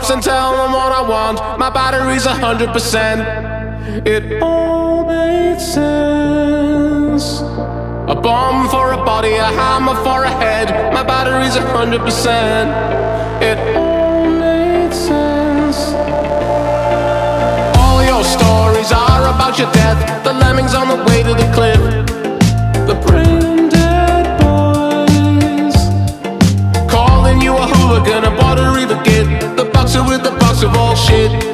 cops and tell them what I want. My battery's 100%. It all made sense. A bomb for a body, a hammer for a head. My battery's 100%. It all made sense. All your stories are about your death. The lemmings on the way to the cliff. The brain dead boys calling you a hooligan, a buttery the kid. The boxer with the box of all shit.